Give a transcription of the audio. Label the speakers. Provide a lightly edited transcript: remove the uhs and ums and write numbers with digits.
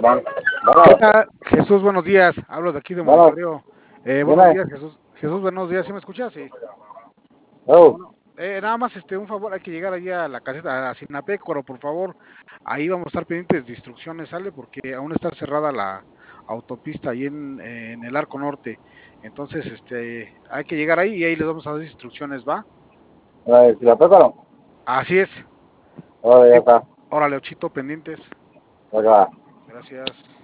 Speaker 1: Bueno,
Speaker 2: ¿Qué
Speaker 1: bueno,
Speaker 2: tal? Jesús, buenos días. Hablo de aquí de
Speaker 1: bueno,
Speaker 2: Monitoreo. Buenos
Speaker 1: dime.
Speaker 2: días, Jesús. Jesús, buenos días. ¿Sí me escuchas? Sí.
Speaker 1: Oh,
Speaker 2: Bueno, nada más un favor, hay que llegar allí a la caseta, a Sinapecuaro, por favor. Ahí vamos a estar pendientes de instrucciones, ¿sale? Porque aún está cerrada la autopista ahí en el Arco Norte. Entonces, hay que llegar ahí y ahí les vamos a dar instrucciones, ¿va?
Speaker 1: si la preparo.
Speaker 2: Así es.
Speaker 1: Ahora ya
Speaker 2: Sí.
Speaker 1: está.
Speaker 2: Órale, Ochito, pendientes.
Speaker 1: Acá.
Speaker 2: Gracias.